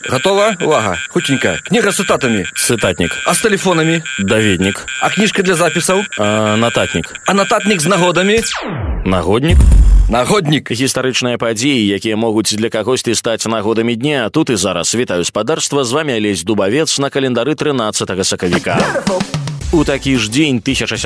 Готова? Увага. Хутенька. Книга с цитатами. Цытатнік. А с телефонами? Даведнік. А книжка для записаў? Нататнік. А нататник с нагодами? Нагоднік. Нагодник. Гістарычныя падзеі, якія могуць для кагосьці стаць нагодамі дня. Тут і зараз. Вітаю спадарства, з вами Алесь Дубавец на календары 13 сакавіка. У такі ж дзень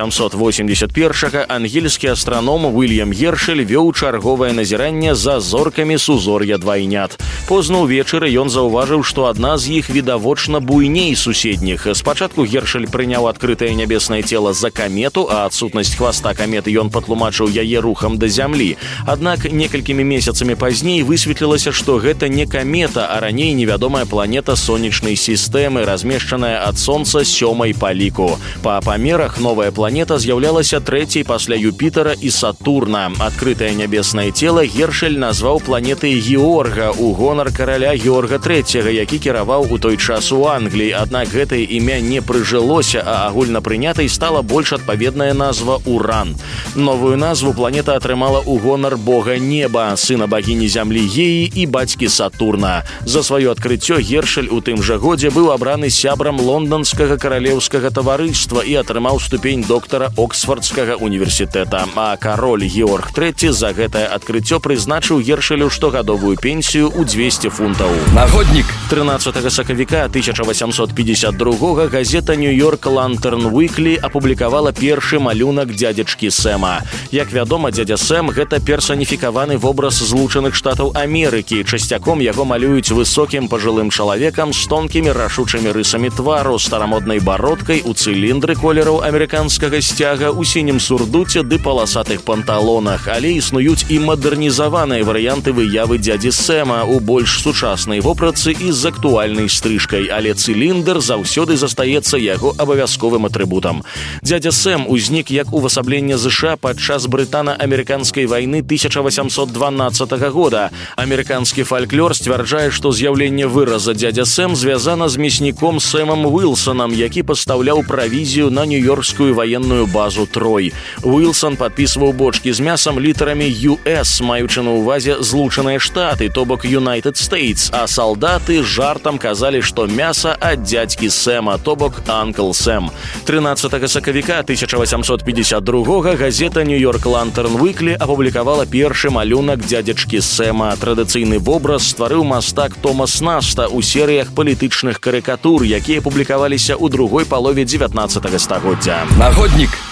1781-га ангельскі астраном Уільям Гершель вёў чарговае назіранне за зоркамі сузор'я двайнят. Позна ўвечары ён заўважыў, што адна з іх відавочна буйней суседніх. Спачатку Гершель прыняў адкрытае нябеснае цела за камету, а адсутнасць хваста каметы ён патлумачыў яе рухам да зямлі. Аднак некалькімі месяцамі пазней высветлілася, што гэта не камета, а раней невядомая планета сонечнай сістэмы, размешчаная ад сонца 7-й па ліку. Па памерах новая планета з'яўлялася трэцяй пасля Юпітера і Сатурна. Адкрытае нябеснае цела Гершель назваў планетай Георга ў гонар караля Георга III, які кіраваў у той час у Англіі. Аднак гэтае імя не прыжылося, а агульнапрынятай стала больш адпаведная назва Уран. Новую назву планета атрымала ў гонар бога неба, сына багіні зямлі Геі і бацькі Сатурна. За сваё адкрыццё Гершель у тым жа годзе быў абраны сябрам лонданскага каралеўскага таварыства і атрымаў ступень доктара Оксфордскага універсітэта. А кароль Георг III за гэтае адкрыццё прызначыў Гершелю штогадовую пенсію ў 200 фунтаў. Нагодник. 13 сакавіка 1852 газета «Нью-Йорк Лантерн Уиклі» апублікавала першы малюнак дзядзечкі Сэма. Як вядома, дзядзя Сэм – гэта персаніфікаваны вобраз Злучаных Штатаў Амерыкі. Часцяком яго малююць высокім пажылым чалавекам з тонкімі рашучымі рысамі твару, старамоднай бародкай, у цыліндры колераў амерыканскага сцяга, у сінім сурдуце ды паласатых панталонах. Але існуюць і мадэрнізаваныя варыянты выявы дзядзі Сэма у больш сучаснай вопратцы і з актуальнай стрыжкай, але цыліндр заўсёды застаецца яго абавязковым атрыбутам. Дзядзя Сэм узнік як увасабленне ЗША падчас брытана-амерыканскай вайны 1812 года. Амерыканскі фальклор сцвярджае, што з'яўленне выраза дзядзя Сэм звязана з мясніком Сэмам Уилсонам, які пастаўляў правізію на нью-йоркскую военную базу Трой. Уилсон падпісваў бочкі з мясам літарамі US, маючы на ўвазе Злучаныя Штаты, то бок United States, а салдаты жартам казалі, што мяса ад дзядзькі Сэма, то бок Uncle Сэм. 13 сакавіка 1852 газета «Нью-Йорк Лантерн Уиклі» апублікавала першы малюнак дзядзечкі Сэма. Традыцыйны вобраз стварыў мастак Томас Наста ў серыях палітычных карыкатур, якія публікаваліся ў другой палове 19 стагоддзя. Нагодник.